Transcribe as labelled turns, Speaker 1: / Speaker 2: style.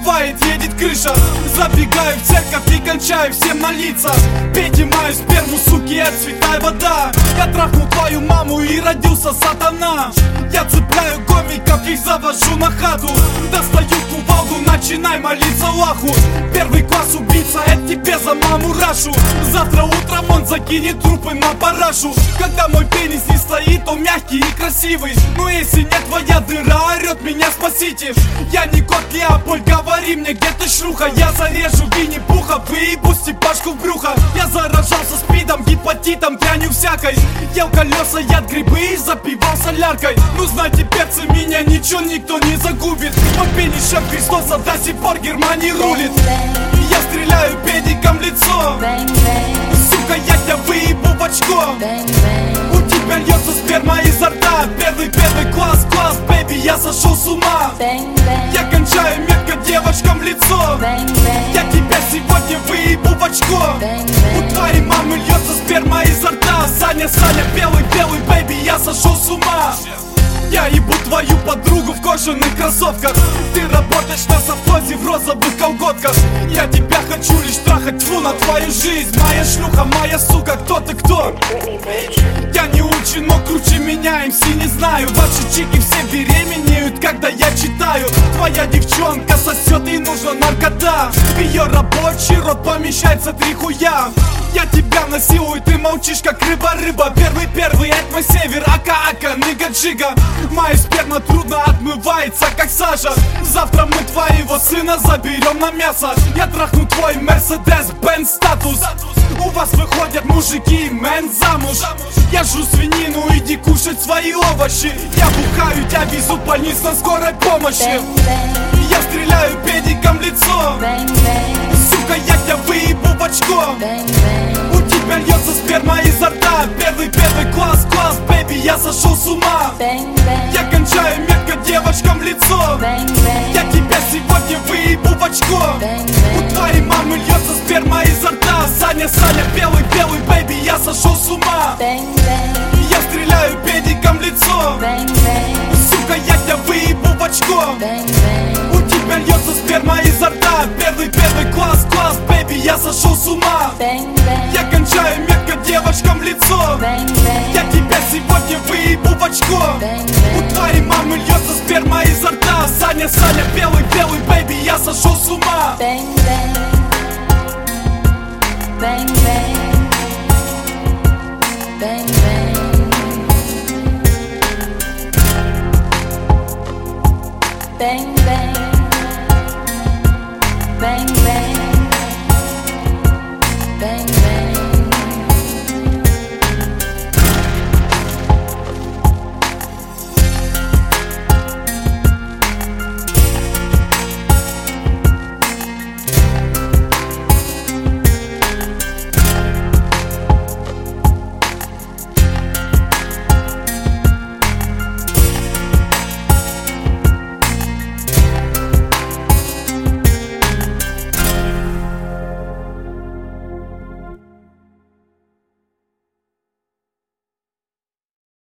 Speaker 1: бывает, едет крыша. Забегаю в церковь и кончаю всем молиться. Пейте мою сперму, суки, отцветай вода. Я трахнул твою маму и родился сатана. Я цепляю гомиков, их завожу на хату. Достаю кувалду, начинай молиться Аллаху. Первый класс убийца, это тебе за маму Рашу. Завтра утром он закинет трупы на парашу. Когда мой пенис не стоит, он мягкий и красивый. Но если нет, твоя дыра орет, меня спасите. Я не кот Леопольд, говори мне, где ты шлюха. Я зарежу Винни-Пуха, выебу степашку в брюхо. Я заражался спидом, гепатитом, дрянью всякой. Ел колеса, яд, грибы и запивал соляркой. Ну знайте, перцы, меня ничего никто не загубит. Мой пенис шеф Христоса, до сих пор Германии рулит. Я стреляю педиком в лицо. Сука, я тебя выебу в очко. У тебя льется сперма изо рта. Первый класс, бэби, я сошел с ума. Я кончаю метко девочкам в лицо. Я тебя сегодня выебу в очко. У твоей мамы льется сперма изо рта. Саня, белый, бэби, я сошел с ума. Я ебу твою подругу в кожаных кроссовках. Ты работаешь на совхозе в розовых колготках. Я тебя хочу лишь трахать, тьфу на твою жизнь. Моя шлюха, моя сука, кто ты кто? Я не учен, но круче меня, МС не знаю. Ваши чики все беременеют, когда я читаю. Твоя девчонка сосет, ей нужна наркота. В ее рабочий рот помещается 3 хуя. Я тебя насилую, ты молчишь как рыба. Первый, это мой север, ака, ныга-джига. Моя сперма трудно отмывается, как сажа. Завтра мы твоего сына заберем на мясо. Я трахну твой Мерседес-Бенц статус. У вас выходят мужики, мэн замуж. Я жру свинину, иди кушать свои овощи. Я бухаю, тебя везу в больницу на скорой помощи. Я стреляю педиком в лицо. Сука, я тебя выебу в очко. У тебя льется сперма изо рта. Первый класс, бэби, я сошел с ума. Я кончаю метко девочкам в лицо. Я тебя сегодня выебу в очко. У твоей мамы льется сперма изо рта. Саня, белый, бэби, я сошел с ума. Я стреляю педиком в лицо. Сука, я тебя выебу в очко. У тебя льется сперма изо рта. Первый класс, бэби, я сошел с ума. Я кончаю метко девочкам в лицо. Я тебя сегодня выебу в очко. У твоей мамы льется сперма изо рта. Саня, белый, бэби, я сошел с ума.
Speaker 2: Bang, bang.